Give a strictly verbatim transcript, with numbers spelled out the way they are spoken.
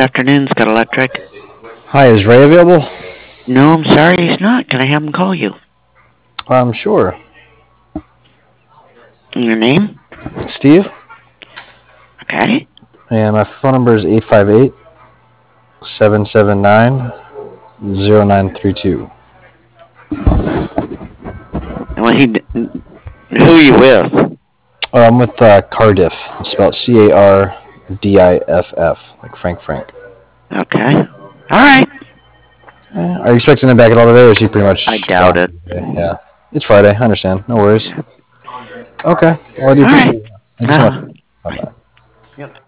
afternoon, Scott Electric. Hi, is Ray available? No, I'm sorry, he's not. Can I have him call you? Um, sure. And your name? Steve? Okay. And my phone number is eight five eight, seven seven nine, zero nine three two. And what he, who are you with? Uh, I'm with uh, Cardiff. It's spelled C A R D I F F, like Frank Frank. Okay. All right. Eh, are you expecting him back at all today, or is he pretty much I doubt it. Today? Yeah. It's Friday. I understand. No worries. Okay. Well, I do All right. appreciate it. Thank you so much. Uh-huh. Bye-bye. Yep.